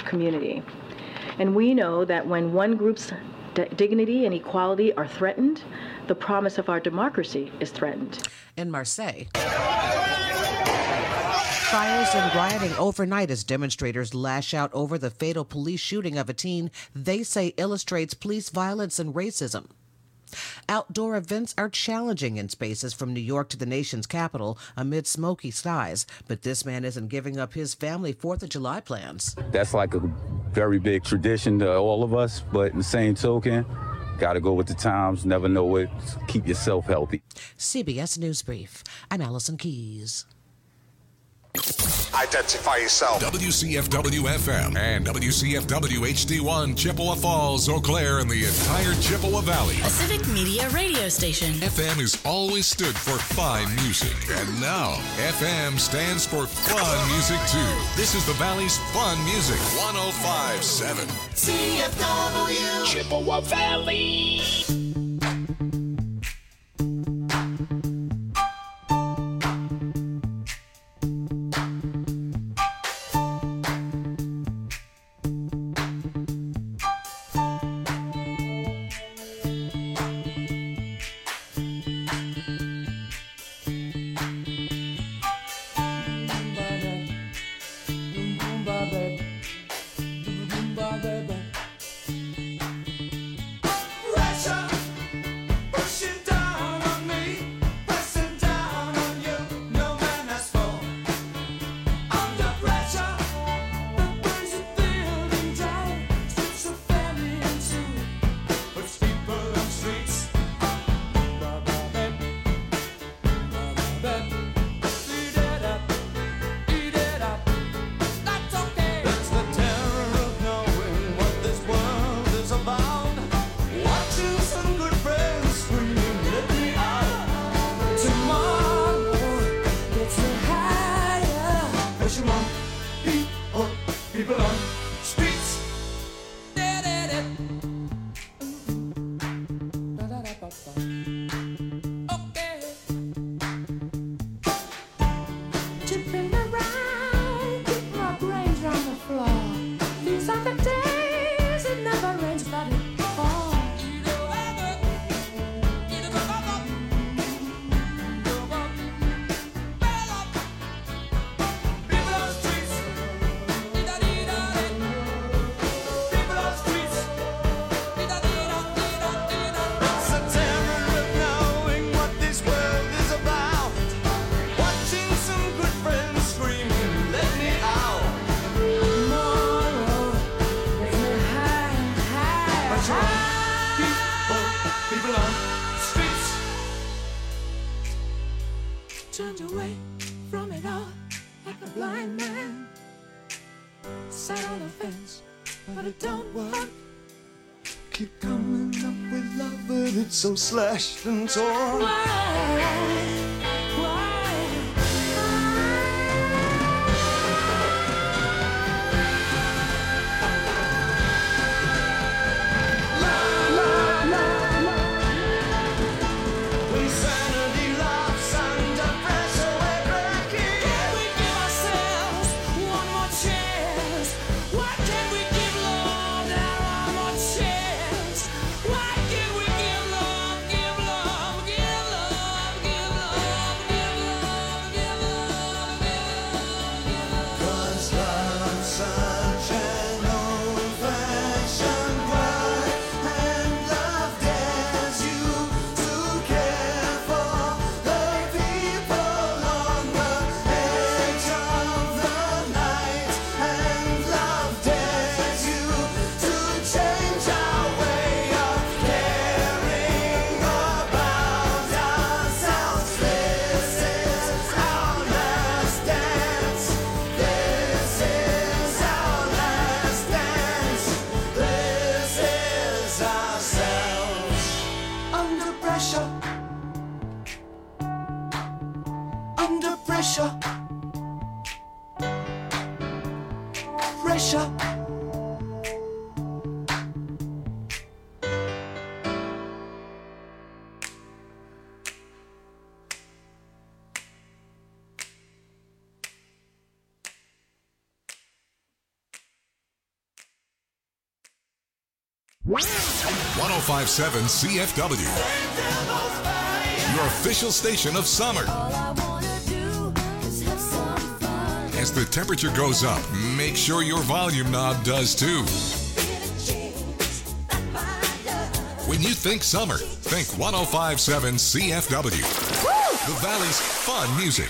community. And we know that when one group's dignity and equality are threatened, the promise of our democracy is threatened. In Marseille, fires and rioting overnight as demonstrators lash out over the fatal police shooting of a teen they say illustrates police violence and racism. Outdoor events are challenging in spaces from New York to the nation's capital amid smoky skies, but this man isn't giving up his family 4th of July plans. That's like a very big tradition to all of us, but in the same token, got to go with the times, never know it, keep yourself healthy. CBS News Brief, I'm Allison Keys. Identify yourself. WCFW-FM and WCFW-HD1, Chippewa Falls, Eau Claire, and the entire Chippewa Valley. A civic media radio station. FM has always stood for fine music. And now, FM stands for fun music, too. This is the Valley's fun music. 105.7. CFW. Chippewa Valley. Turned away from it all like a blind man. Sat on the fence, but it don't work. Keep coming up with love, but it's so slashed and torn. Why? 1057 CFW, your official station of summer. As the temperature goes up, make sure your volume knob does too. When you think summer, think 1057 CFW, the Valley's fun music.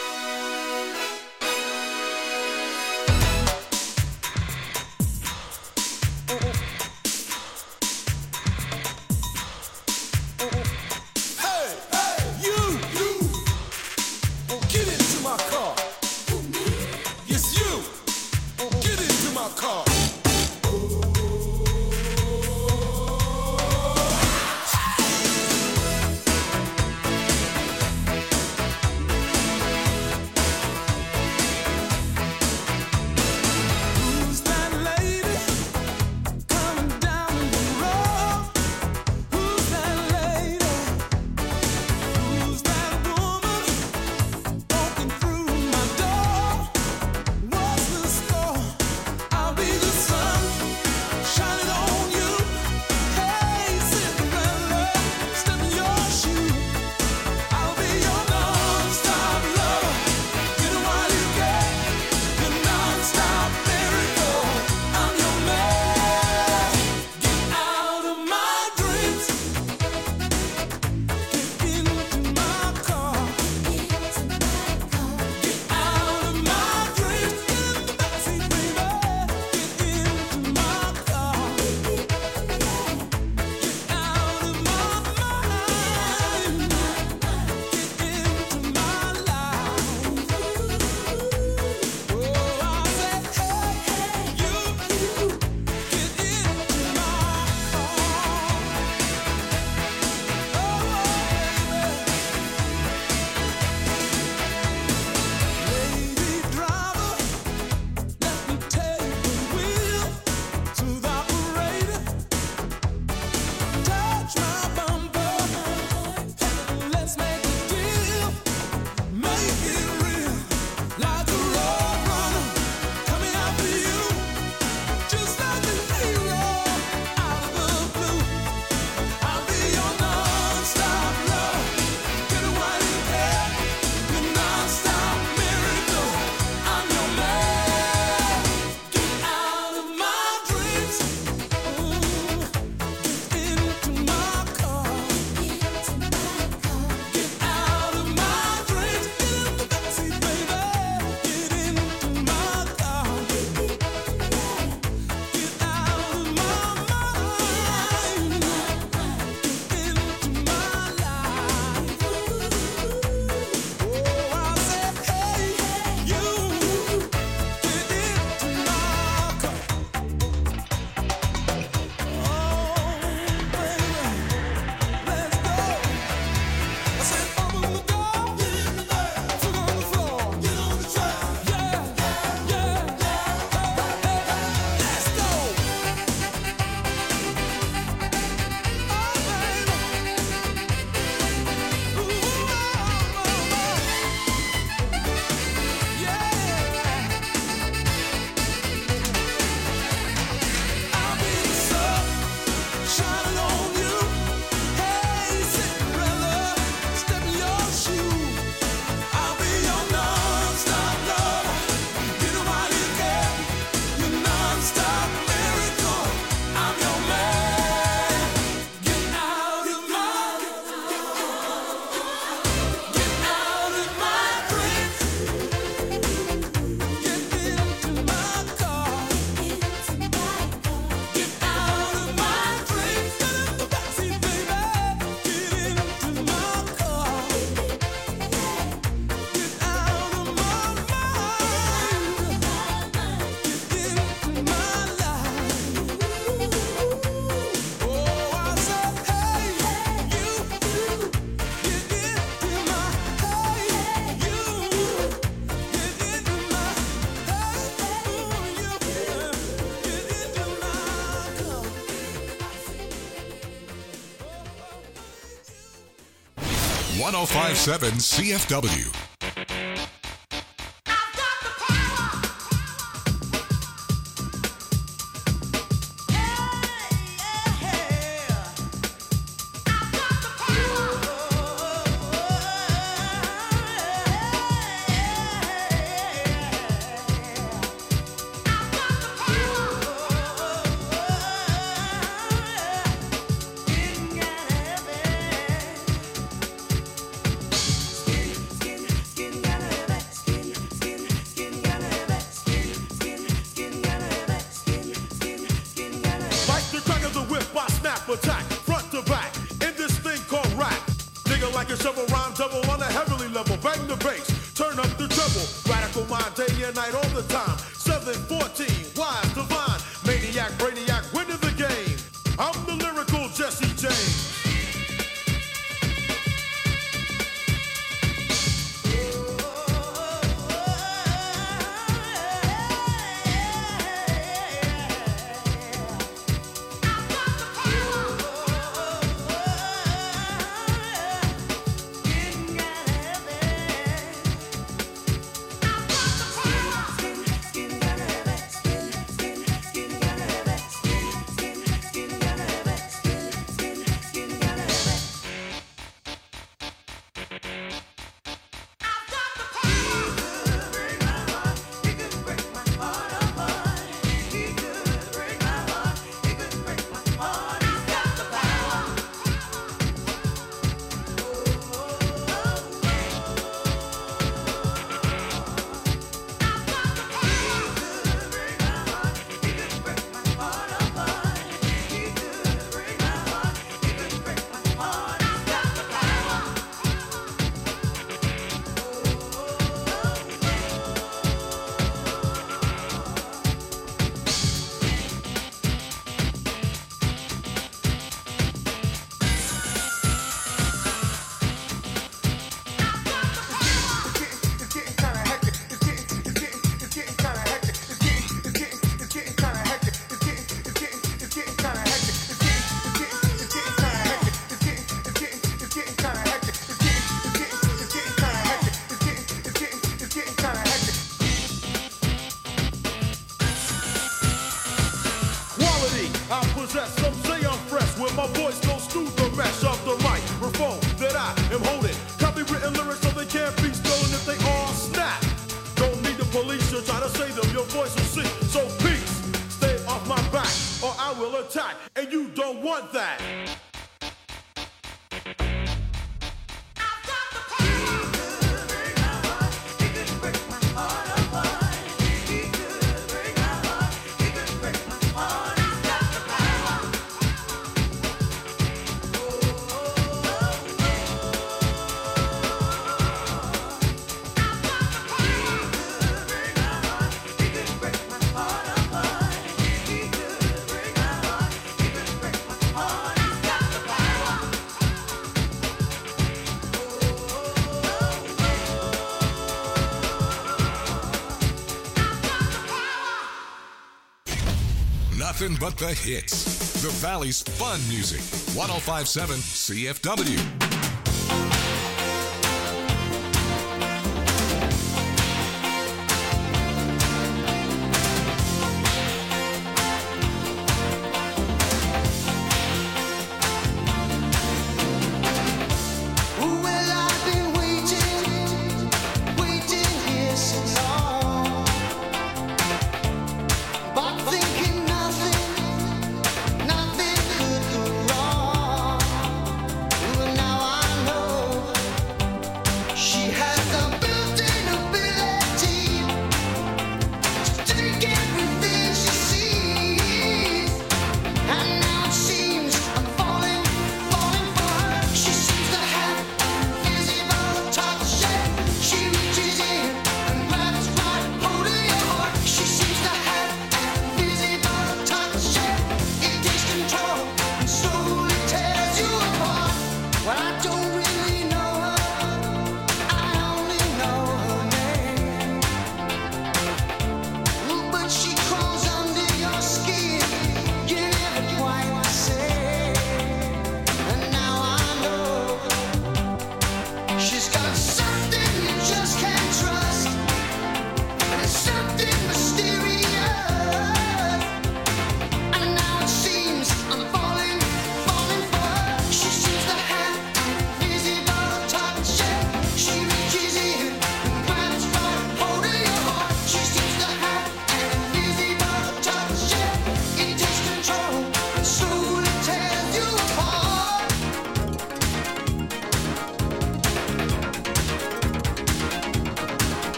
.1057 CFW. rap attack, front to back, in this thing called rap. Nigga like a shovel, rhyme double on a heavenly level. Bang the bass, turn up the treble. Radical mind, day and night, all the time. 714, wise, divine, maniac, brainiac, winning the game. I'm the lyrical Jesse James. Nothing but the hits. The Valley's fun music. 105.7 CFW. Nothing could go wrong. Now I know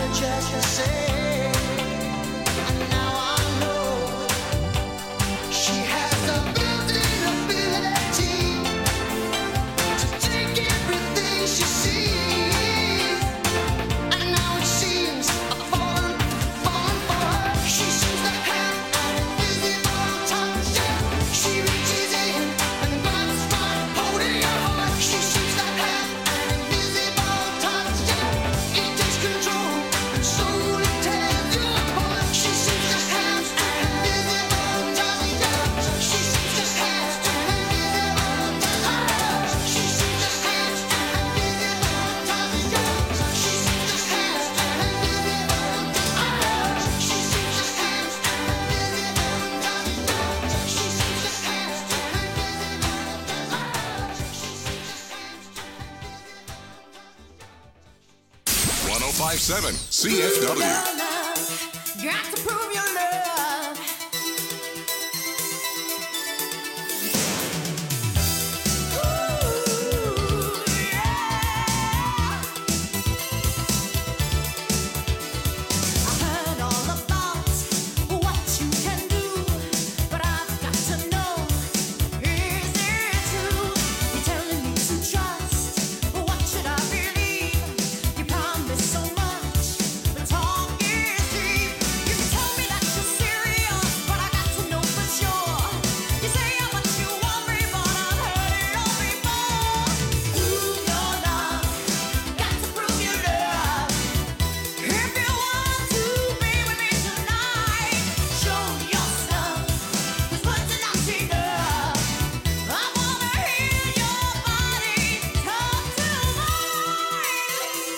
much as you say. And now I know she has a built-in ability to take everything she sees. And now it seems I've fallen for her. She seems to have an invisible touch. She reaches in and grabs my holding your heart. She seems to have an invisible touch. It takes control and slowly tears you apart. She seems to have an invisible touch. She seems to have an invisible touch. She seems to have an invisible touch. She seems to have an invisible touch. She seems to have an invisible touch. She seems to have an invisible touch. 1057 CFW. Got to prove your love. Ooh, yeah. I heard all about what you can do, but I've got to know, is it true? You're telling me to trust. What should I believe? You promise so much, but talk is cheap. You can tell me that you're serious, but I got to know for sure. You say how much you want me, but I've heard it all before. Prove your love, got to prove your love. If you want to be with me tonight, show your stuff. 'Cause words are not enough. I wanna hear your body talk to mine.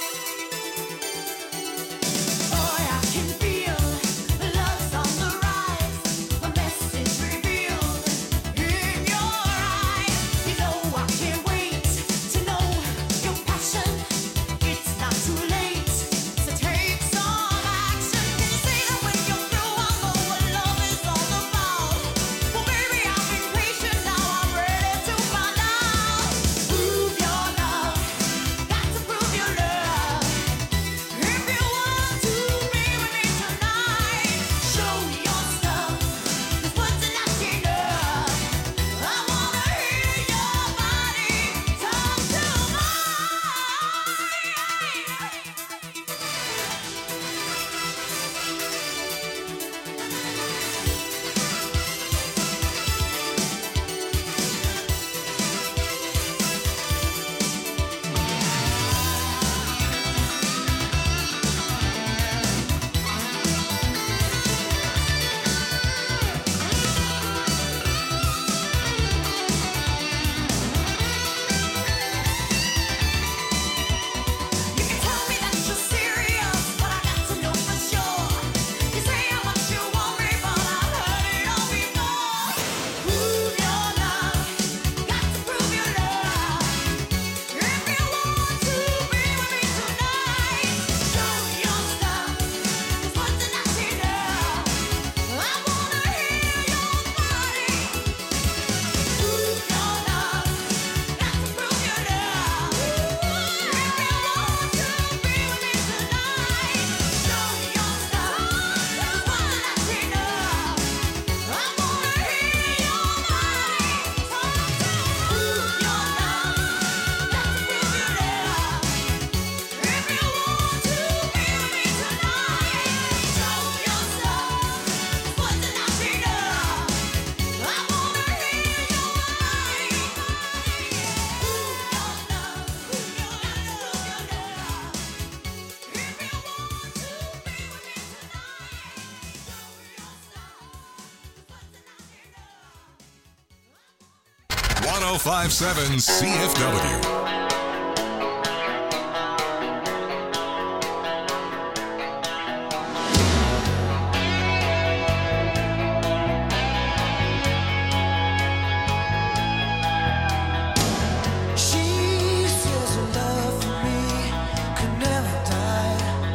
Boy, I can feel love's on the rise. A message revealed in your eyes. You know I can't wait to know your passion. It's not too late, so take some action. Can you say that when you're through, I'll know what love is all about? Well, baby, I've been patient, now I'm ready to find out. Prove your love, got to prove your love. If you want to be with me tonight, show your stuff. 'Cause words are not enough. I wanna hear your body talk to You can tell me that you're serious, but I got to know for sure. You say how much you want me, but I've heard it all before. Prove your love, got to prove your love. If you want to be with me tonight, show your stuff. 'Cause words are not enough. I wanna hear your body. Prove your love, got to prove your love. If you want to be with me tonight, show your stuff. 'Cause words are not enough. I wanna hear your body talk to me. Prove your love, got to prove your love. If you want to be with me tonight, show your stuff. 'Cause words are not enough. I wanna hear your body. Prove your love, prove your love, prove your love. If you want to be with me tonight, show your stuff. 'Cause words are not enough. 1057 CFW. She says her love for me could never die.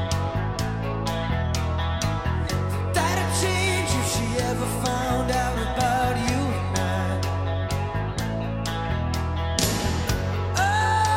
That'd change if she ever found out about you and I. Oh,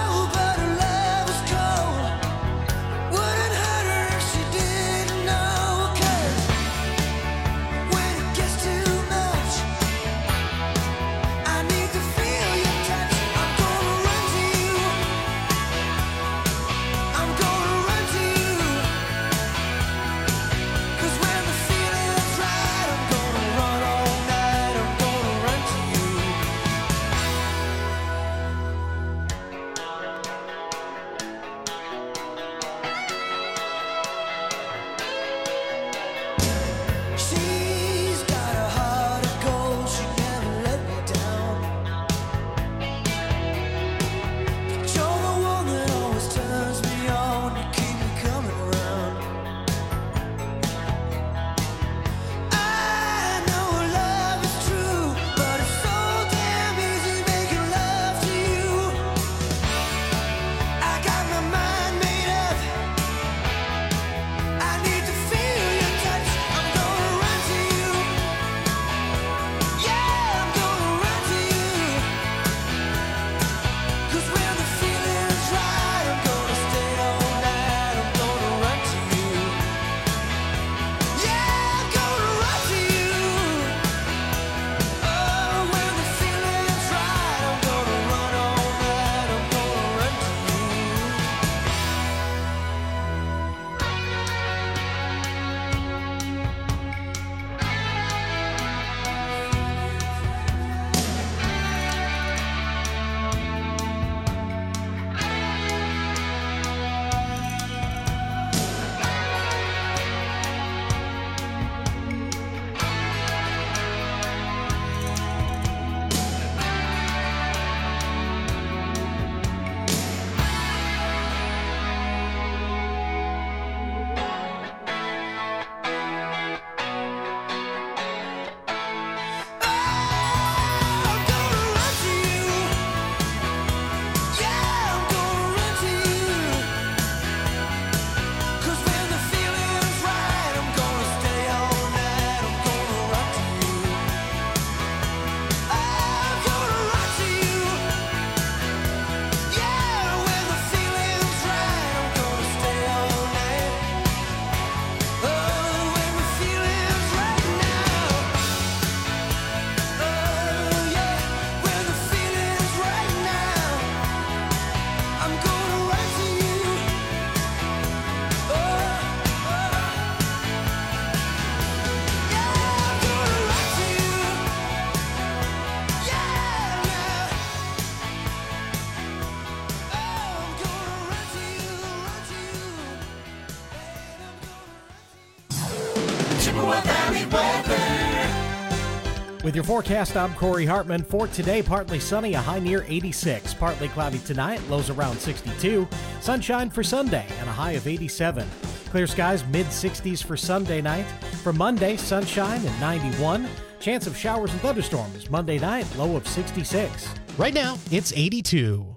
Chippewa Valley weather. With your forecast, I'm Corey Hartman. For today, partly sunny, a high near 86. Partly cloudy tonight, lows around 62. Sunshine for Sunday, and a high of 87. Clear skies, mid-60s for Sunday night. For Monday, sunshine and 91. Chance of showers and thunderstorms Monday night, low of 66. Right now, it's 82.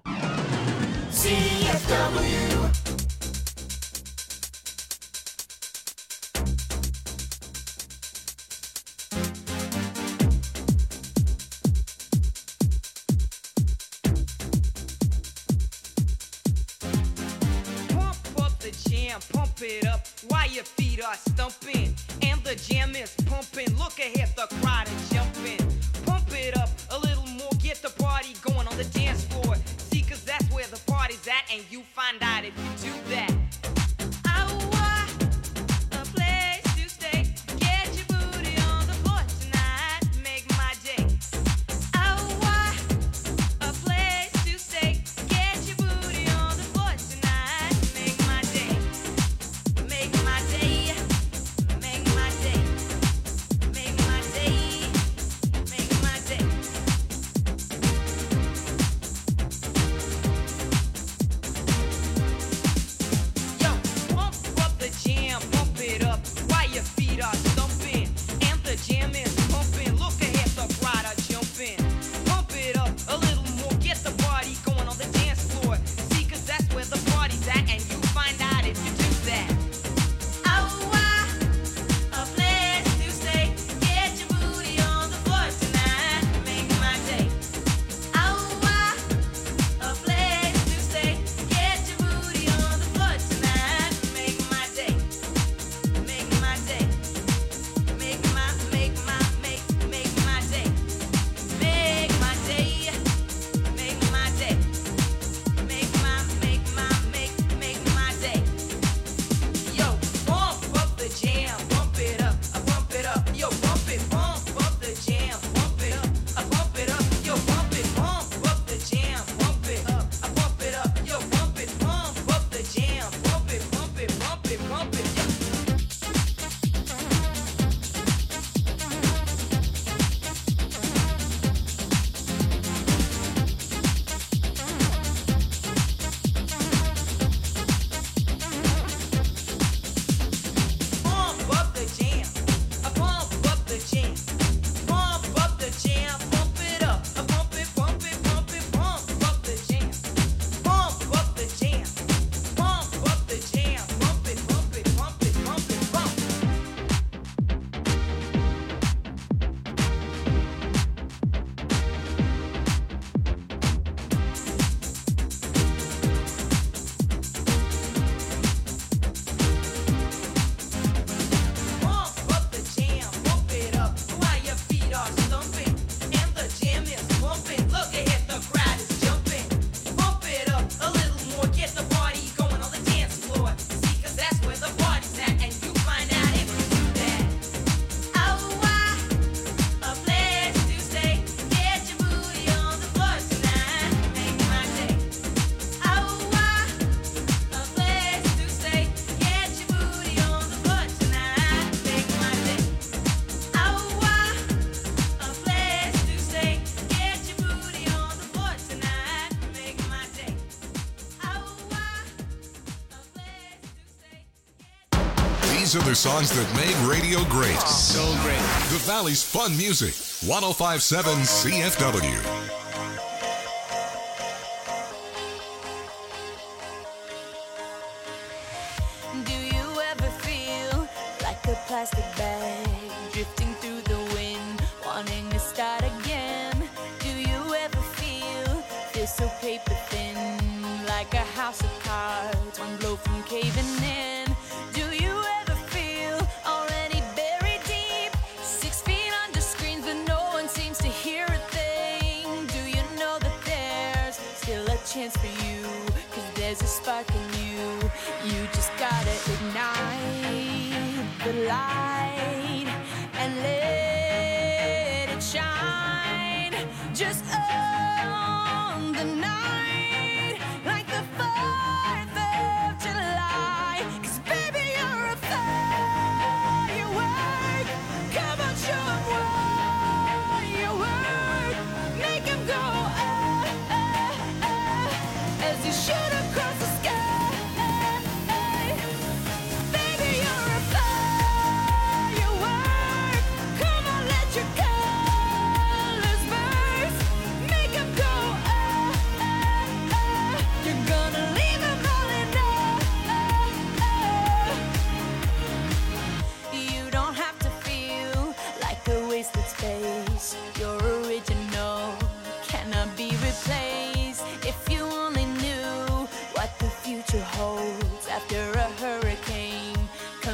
CFW. Pump it up while your feet are stumping and the jam is pumping. Look ahead, the crowd is jumping. Pump it up a little more, get the party going on the dance floor. See, cause that's where the party's at, and you find out if you do that. A place to stay. Get your booty on the floor tonight. Make my day. A place to stay. Get your booty on the floor tonight. Make my day. Make my day. Make my day. Make my day. Make my day. Yo, pump up the jam, pump it up while your feet are stumping and the jam is pumping. Look ahead, the crowd are jumping. Pump it up a little more, get the party going on the dance floor. See, cause that's where the party's at, and you find out if you do that. A place to stay. Get your booty on the floor tonight. Make my day. A place to stay. Get your booty on the floor tonight. Make my day. Make my day. Make my day. Make my day. Make my day. Make my day. Make my day. Yo, pump up the jam, pump it up, pump it up. Yo, pump it, pump up the jam, pump it up, pump it up. Yo, pump it, pump up the jam, pump it up, pump it up. Yo, pump it, pump up the jam, pump it, pump it, pump it, pump it. Yo. Pump up the jam, pump up the jam, pump up the jam, pump it up, pump it, pump it, pump it, pump up the jam, pump up the jam, pump up the jam, pump it, pump it, pump it, pump it, pump. Pump up the jam, pump it up while your feet are stumping and the jam is pumping. Look ahead, the crowd is jumping. Pump it up a little more, get the party going on the dance floor. See, cause that's where the party's at, and you find out if you do that. A place to stay. Get your booty on the floor tonight. Make my day. A place to stay. Get your booty on the floor tonight. Make my day. A place to stay. Get your booty on the floor tonight. Make my day. These are the songs that made radio great. So great. The Valley's fun music. 1057 CFW. Do you ever feel like a plastic bag drifting through the wind, wanting to start again? Do you ever feel so paper thin, like a house of cards, one blow from caving in? Do you ever feel already buried deep, 6 feet under screens, but no one seems to hear a thing? Do you know that there's still a chance for you? 'Cause there's a spark in you. You just gotta ignite the light and let it shine. Just on the night, like the 4th of July. 'Cause baby, you're a firework.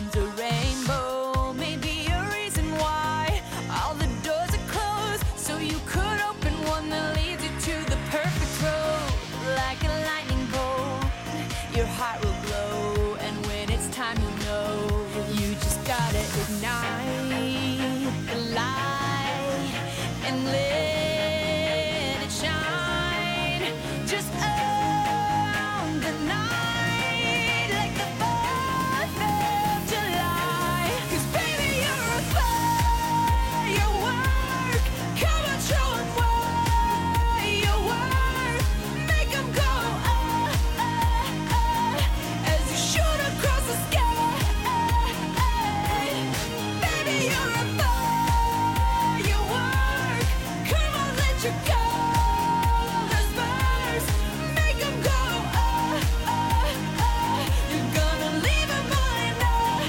comes a rainbow. Maybe a reason why all the doors are closed, so you could open one that leads you to the perfect road. Like a lightning bolt, your heart will glow, and when it's time, you'll know you just gotta ignite the light and let it shine. Just own the night like the 4th of July. 'Cause baby, you're a firework. Come on, show 'em what you worth. Make 'em go, as you shoot across the sky. Baby, you're a firework. Come on, let your colors burst. Make 'em go, you're gonna leave 'em behind.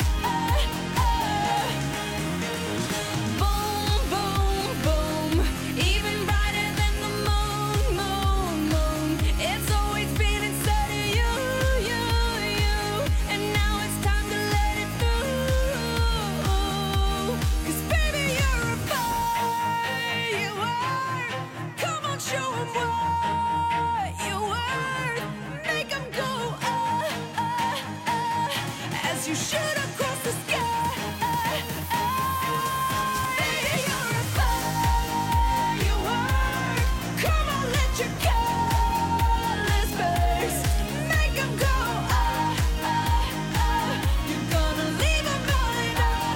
Boom, boom, boom, even brighter than the moon, moon, moon. It's always been inside of you, you, you, and now it's time to let it through. 'Cause baby, you're a firework. Come on, show 'em what you're worth. Make 'em go, as you shoot across the sky. Baby, you're a firework. Come on, let your colors burst. Make 'em go, you're gonna leave 'em behind.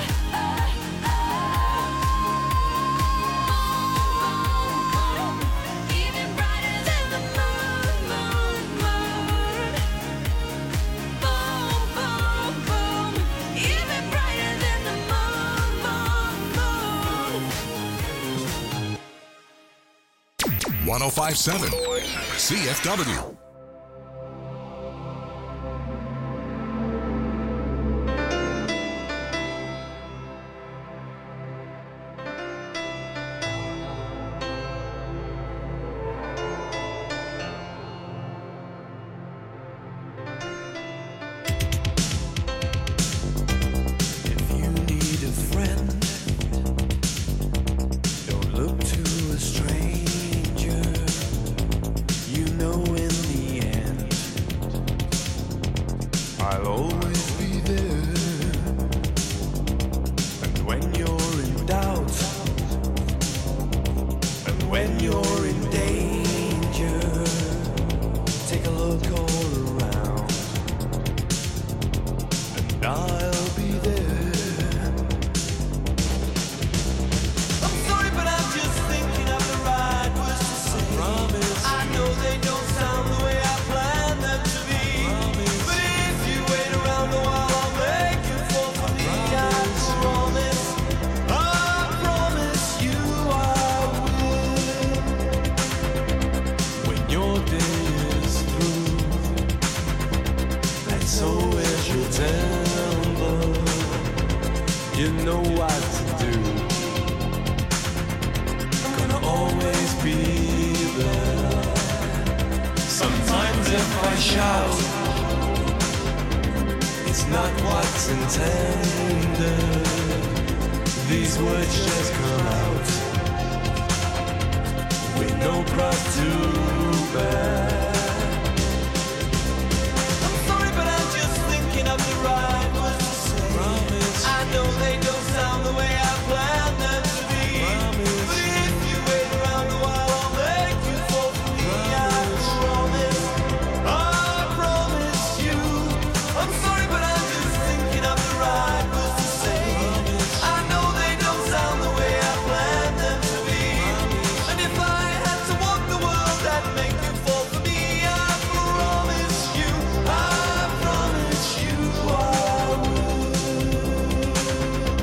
Even brighter than the moon, moon, moon. Boom, boom, boom, even brighter than the moon, moon, moon. 1057 CFW. If you need a friend, don't look to a stranger. You know in the end, I'll always be there. And when you're in doubt, and when you're in danger, take a look all around, and I'll be there. I'm sorry, but I'm just thinking of the right words to say. Promise. I know they don't sound the way I planned them to be. Promise. But if you wait around a while, I'll make you fall for me. I promise. I promise you I will. When your day is through, and so is your temper, you know what to do. I'm gonna always be there. Sometimes if I shout, it's not what's intended. These words just come out with no cross to bear. I'm sorry, but I'm just thinking of the right words to say. Promise. I know they don't sound the way I planned them to be. Promise. But if you wait around a while, I'll make you fall for me. I promise. I promise you. I'm sorry, but I'm just thinking of the right words to say. Promise. I know they don't sound the way I planned them to be. Promise. And if I had to walk the world, that'd make you fall for me. I promise you. I promise you I will.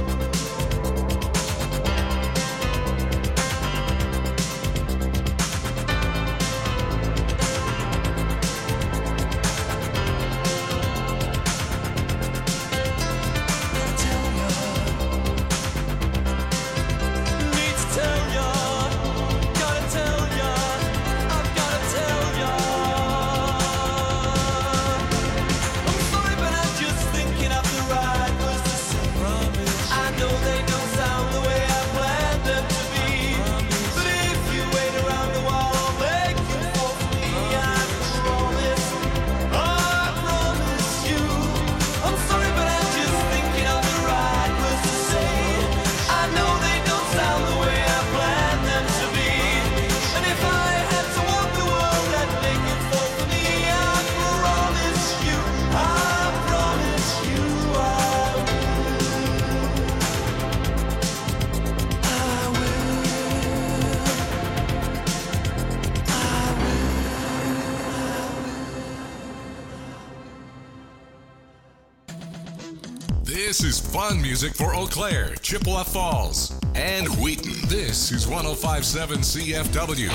This is fun music for Eau Claire, Chippewa Falls, and Wheaton. This is 105.7 CFW.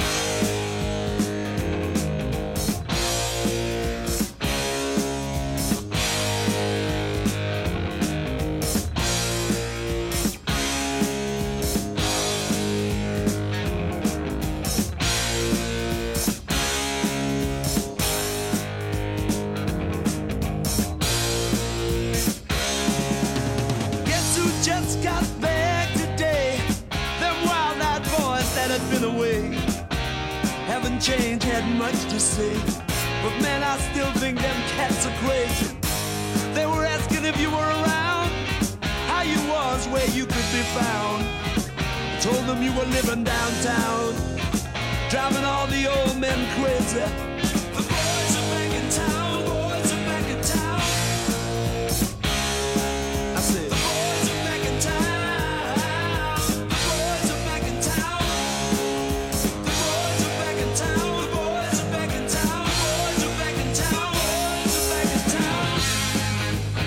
Guess who just got back today? Them wild-eyed boys that had been away haven't changed, had much to say. But man, I still think them cats are crazy. They were asking if you were around, how you was, where you could be found. I told them you were living downtown, driving all the old men crazy. The boys are back in town, boys are back in town. I said, the boys are back in town. The boys are back in town. The boys are back in town. The boys are back in town. The boys are back in town. Boys are back in town.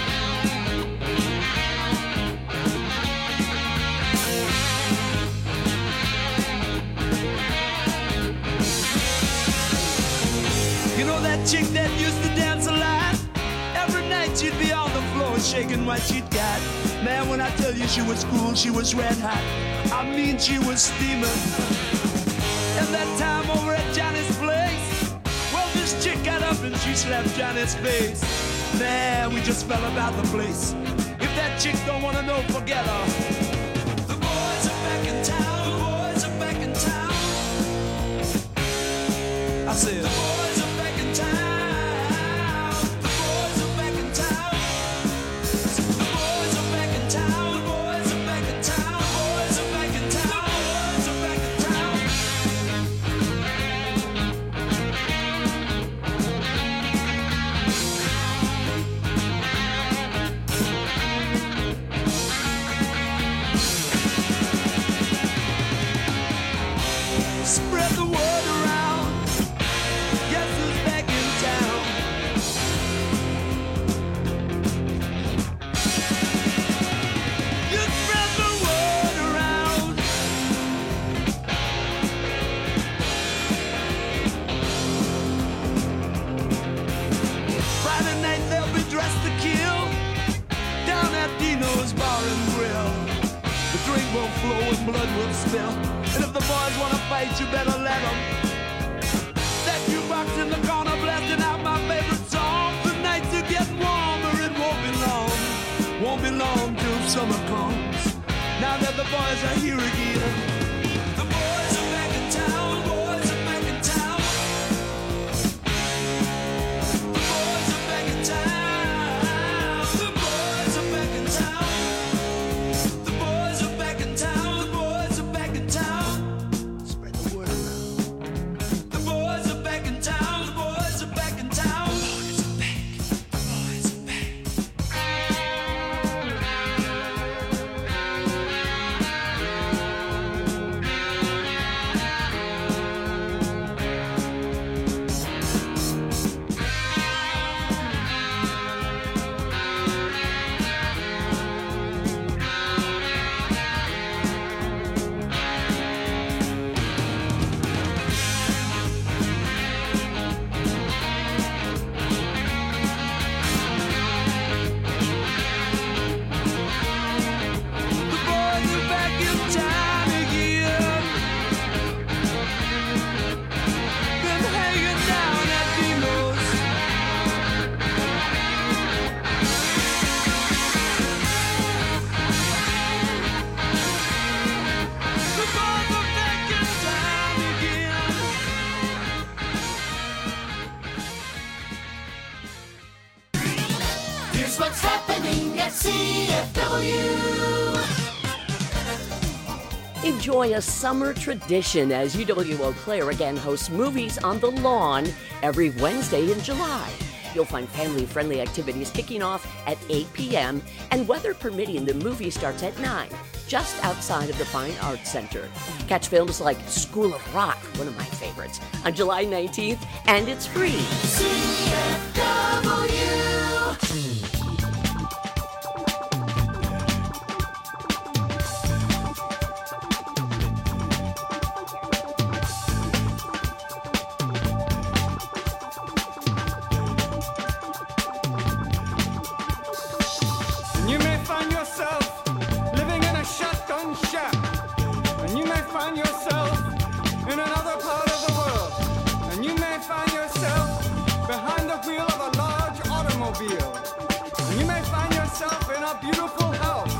You know that chick that used to dance a lot? Every night she'd be on the floor shaking what she'd got. Man, when I tell you she was cool, she was red hot. I mean, she was steaming. And that time over at Johnny's place, well, this chick got up and she slapped Johnny's face. Man, we just fell about the place. If that chick don't wanna know, forget her. The boys are back in town. The boys are back in town. I said, the boys are back in town. The boys are back in town. The boys are back in town. The boys are back in town. The boys are back in town. The boys are back in town. Spread the word around. Guess who's back in town? You spread the word around. Friday night they'll be dressed to kill down at Dino's Bar and Grill. The drink will flow and blood will spill. And if the boys wanna fight, you better let them. That jukebox in the corner blasting out my favorite song. The nights are getting warmer, it won't be long. Won't be long till summer comes. Now that the boys are here again. The boys are back in town. The boys are back in town. The boys are back in town. The boys are back in town. The boys are back in town. The boys are back in town. Spread the word around. The boys are back in town. The boys are back in town. The boys are back. The boys are back. The boys are back in town again. Been hanging down at Dino's. The boys are back in town again. Here's what's happening at CFW. Enjoy a summer tradition as UW Eau Claire again hosts Movies on the Lawn every Wednesday in July. You'll find family-friendly activities kicking off at 8 p.m. and weather permitting, the movie starts at 9, just outside of the Fine Arts Center. Catch films like School of Rock, one of my favorites, on July 19th, and it's free. CFW. a beautiful house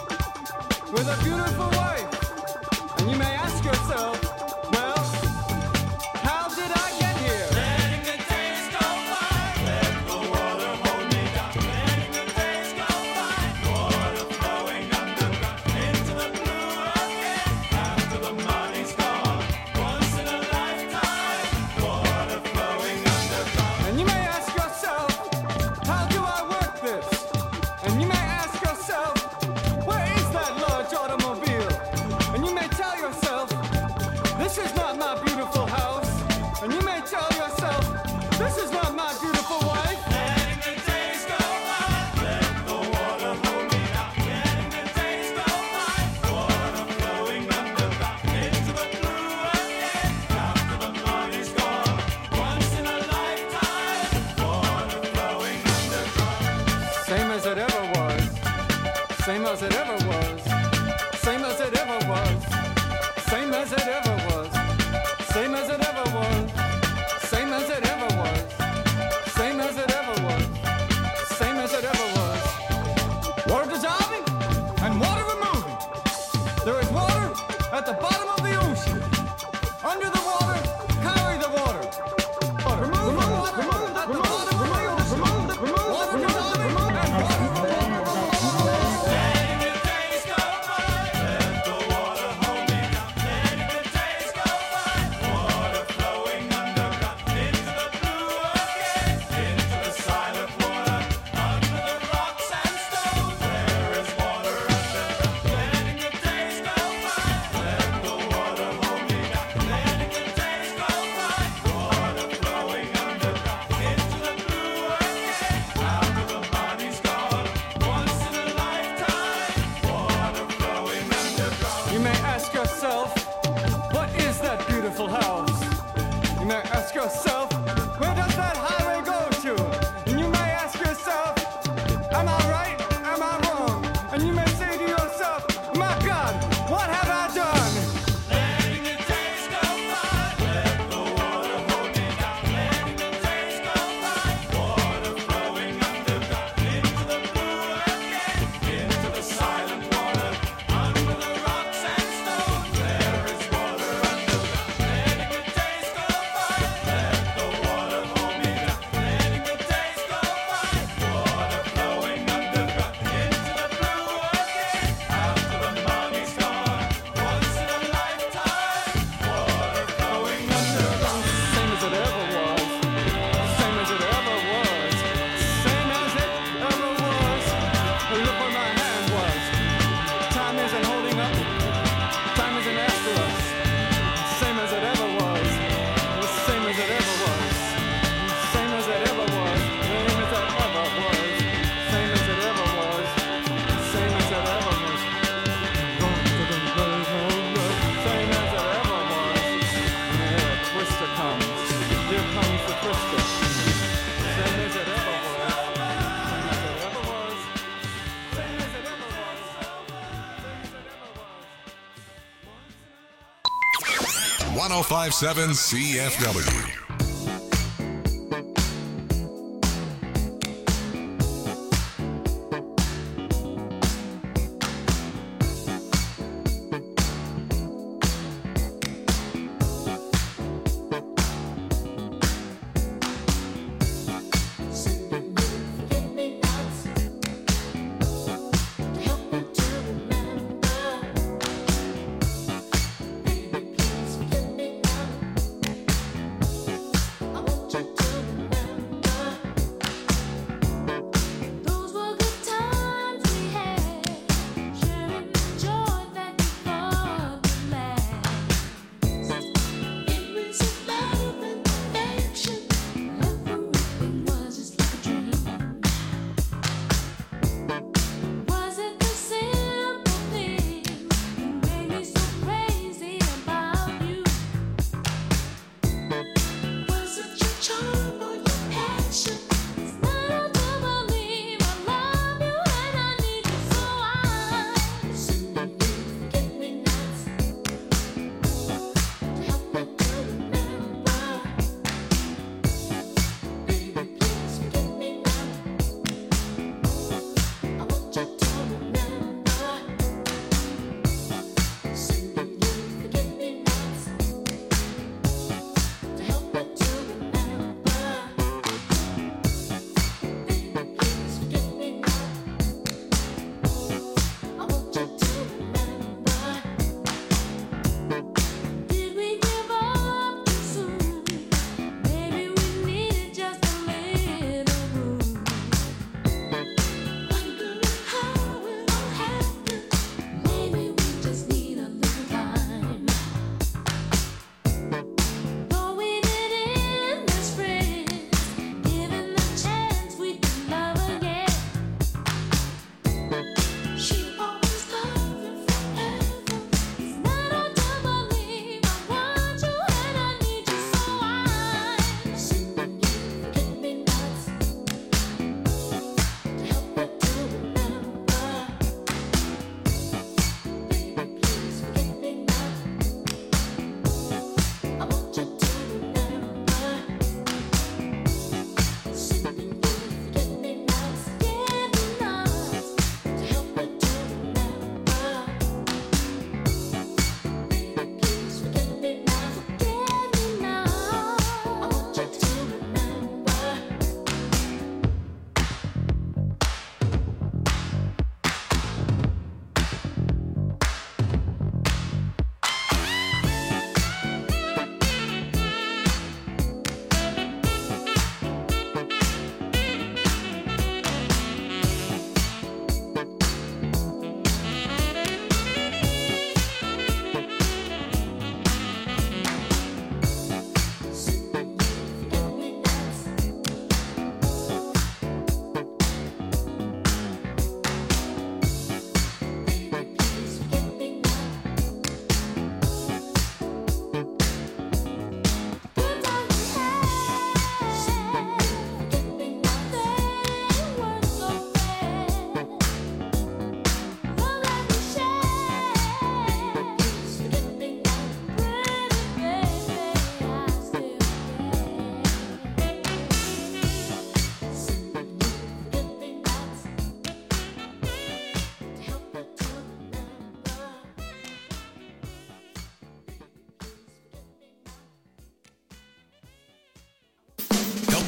with a beautiful wife. And you may ask yourself, well, how did I get here? Letting the days go by, let the water hold me down. Letting the days go by, water flowing underground into the blue again. After the money's gone, once in a lifetime, water flowing underground. And you may ask yourself, how do I work this? And you may ask yourself, where is that large automobile? And you may tell yourself, this is not my beautiful house. And you may tell yourself, this is not my beautiful wife. Letting the days go by, let the water hold me down. Letting the days go by, water flowing underground into the blue again. After the money's gone, once in a lifetime, water flowing underground. Same as it ever was. Same as it ever was. Same as it ever was. Same as it ever was. Same as it ever was. Same as it ever was. Same as it ever was. Same as it ever was. Water dissolving and water removing. There is water at the bottom of the ocean. Under the water, carry the water. Remove the water at the bottom of the ocean. Water dissolving and water removing. Letting the days go by, let the water hold me down. Letting the days go by, water flowing underground into the blue again, into the silent water, under the rocks and stones. There is water underground. Letting the days go by, let the water hold me down. Letting the days go by, water flowing underground into the blue again. After the money's gone, once in a lifetime, water flowing underground. You may ask yourself, what is that beautiful house? You may ask yourself, where does that highway go to? And you may ask yourself, am I right? Am I wrong? And you may say to yourself, my God, what have I done? Letting the days go by, let the water hold me down. Letting the days go by, water flowing underground into the blue again, into the silent water, under the rocks and stones. There is water underground. Letting the days go by, let the water hold me down. Letting the days go by, water flowing underground into the blue again. After the money's gone, once in a lifetime, water flowing underground. Same as it ever was. Same as it ever was. Same as it ever was. Look where my hand was. Time isn't holding up. Time isn't after us. Same as it ever was. Same as it ever was. Same as it ever was. Same as it ever was. Same as it ever was. Same as it ever was. Same as it ever was. Here, Twister comes. Here comes the Twister. Same as it ever was. Same as it ever was. Same as it ever was. 1057 CFW. Baby, please give me love.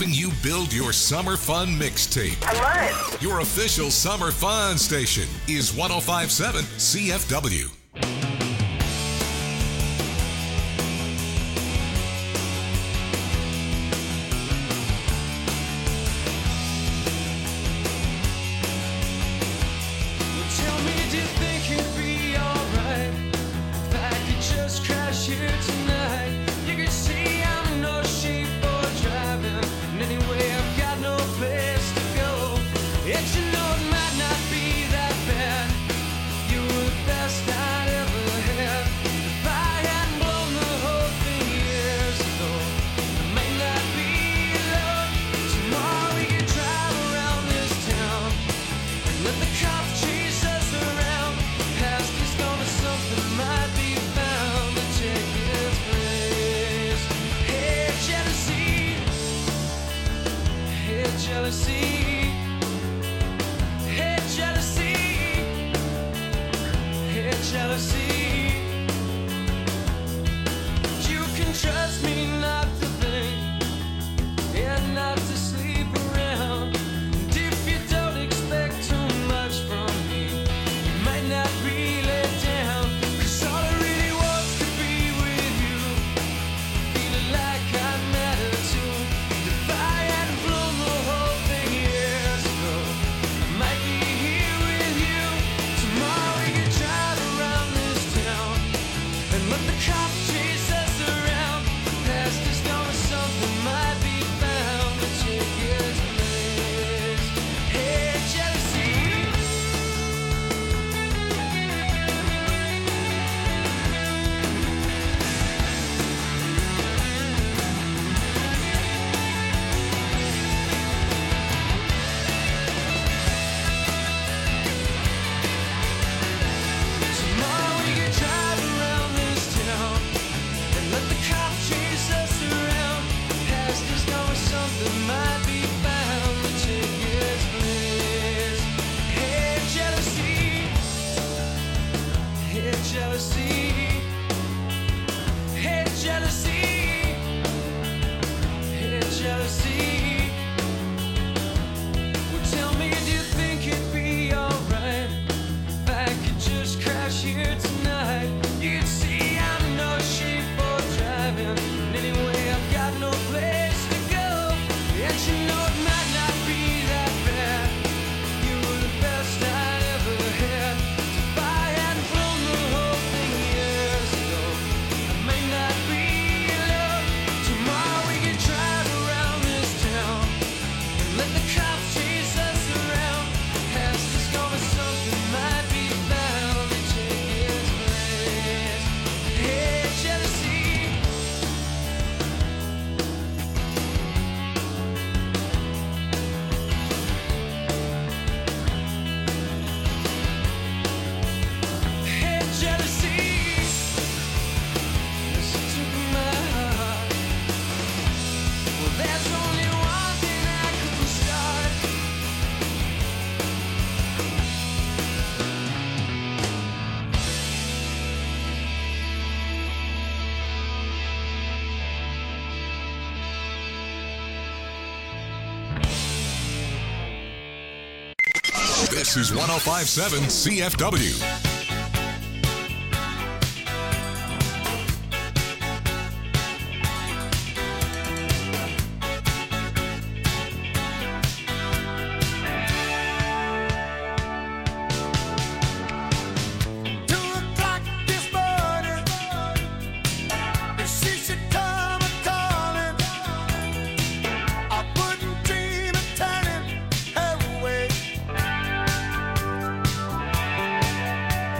helping you build your summer fun mixtape. I love it. Your official summer fun station is 105.7 CFW. Tell me, do you think it'd be alright if I could just crash here tonight? You can see I'm no sheep for driving, and anyway I've got no place to go. Yet you know it might not be that bad. You were the best I'd ever had. If I hadn't blown the whole thing years ago, it may not be love. Tomorrow we could drive around this town and let the cops chase us around. Past is gonna something might be found to take its place. Hey, jealousy. Hey, jealousy. Hey, jealousy. Hey, jealousy. You can trust me not to think and not to sleep around. And if you don't expect too much from me, you might not be let down. 'Cause all I really want's to be with you, feeling like I matter too. If I hadn't blown the whole thing years ago, I might be here with you. Tomorrow we could drive around this town and let the cops chase us around. Past is gonna something might be found to take its place. Hey, jealousy. Tomorrow we could drive around this town and let the cops chase us around. Past is gonna something might be found to take its place. Hey, jealousy. Hey, jealousy. Hey, jealousy. Hey, jealousy. Well, tell me, do you think it'd be alright if I could just crash here tonight? You can see I'm no sheep for driving, and anyway I've got no place to go. And you know it might not be that bad. You were the best I'd ever had. If I hadn't blown the whole thing years ago, I may not be love. Tomorrow we could drive around this town and let the cops chase us around. Past is gonna something might be found to take its place. Hey, jealousy. Hey, jealousy. Listen to my heart. Well, there's only one thing I could start. This is 105.7 CFW. Away.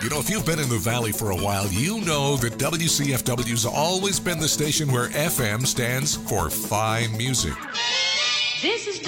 You know, if you've been in the Valley for a while, you know that WCFW's always been the station where FM stands for fine music. This is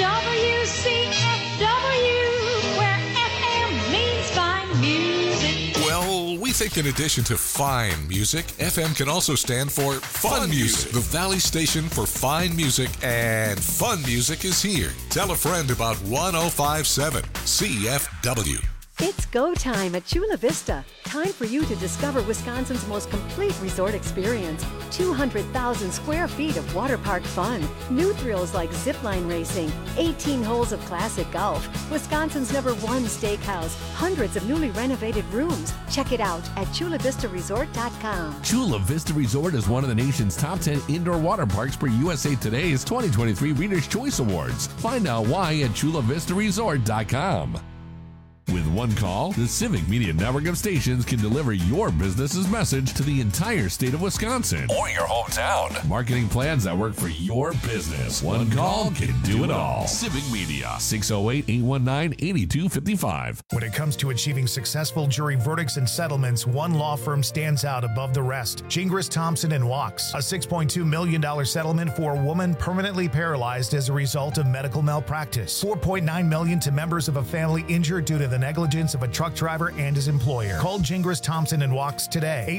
WCFW, where FM means fine music. Well, we think in addition to fine music, FM can also stand for fun music. The Valley station for fine music and fun music is here. Tell a friend about 105.7 CFW. It's go time at Chula Vista. Time for you to discover Wisconsin's most complete resort experience. 200,000 square feet of water park fun. New thrills like zipline racing, 18 holes of classic golf, Wisconsin's #1 steakhouse, hundreds of newly renovated rooms. Check it out at ChulaVistaResort.com. Chula Vista Resort is one of the nation's top 10 indoor water parks for USA Today's 2023 Reader's Choice Awards. Find out why at ChulaVistaResort.com. With one call, the Civic Media Network of stations can deliver your business's message to the entire state of Wisconsin or your hometown. Marketing plans that work for your business. One call can do it all. Civic Media, 608-819-8255. When it comes to achieving successful jury verdicts and settlements, one law firm stands out above the rest. Gingras, Thompson & Wachs. A $6.2 million settlement for a woman permanently paralyzed as a result of medical malpractice. $4.9 million to members of a family injured due to the negligence of a truck driver and his employer. Call Gingras, Thompson & Wachs today.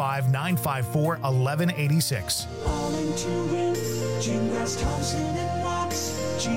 855-954-1186. All into win. Gingras, Thompson and Wachs.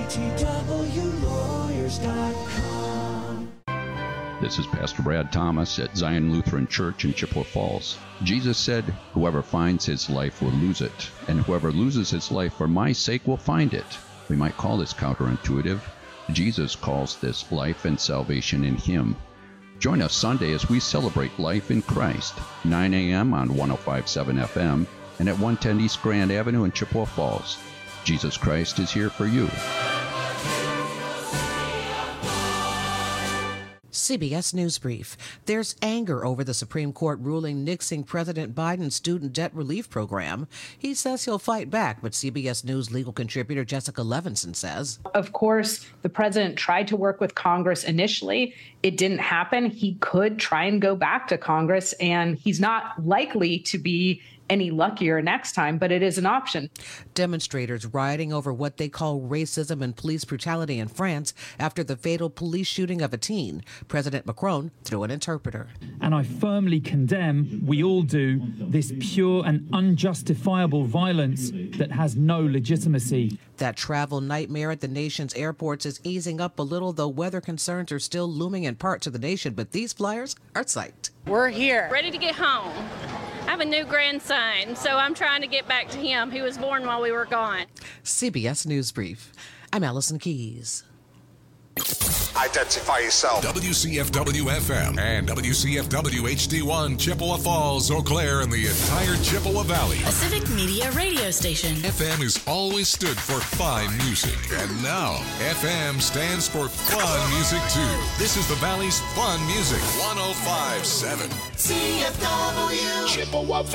GTWlawyers.com. This is Pastor Brad Thomas at Zion Lutheran Church in Chippewa Falls. Jesus said, "Whoever finds his life will lose it, and whoever loses his life for my sake will find it." We might call this counterintuitive. Jesus calls this life and salvation in Him. Join us Sunday as we celebrate life in Christ, 9 a.m. on 105.7 FM and at 110 East Grand Avenue in Chippewa Falls. Jesus Christ is here for you. CBS News Brief. There's anger over the Supreme Court ruling nixing President Biden's student debt relief program. He says he'll fight back, but CBS News legal contributor Jessica Levinson says, of course, the president tried to work with Congress initially. It didn't happen. He could try and go back to Congress, and he's not likely to be any luckier next time, but it is an option. Demonstrators rioting over what they call racism and police brutality in France after the fatal police shooting of a teen. President Macron through an interpreter. And I firmly condemn, we all do, this pure and unjustifiable violence that has no legitimacy. That travel nightmare at the nation's airports is easing up a little, though weather concerns are still looming in parts of the nation, but these flyers are psyched. We're here. Ready to get home. I have a new grandson, so I'm trying to get back to him. He was born while we were gone. CBS News Brief. I'm Allison Keys. Identify yourself. WCFW-FM and WCFW HD1 Chippewa Falls, Eau Claire, and the entire Chippewa Valley. A Civic Media radio station. FM has always stood for fine music, and now FM stands for fun music too. This is the Valley's fun music, 105.7 CFW. Chippewa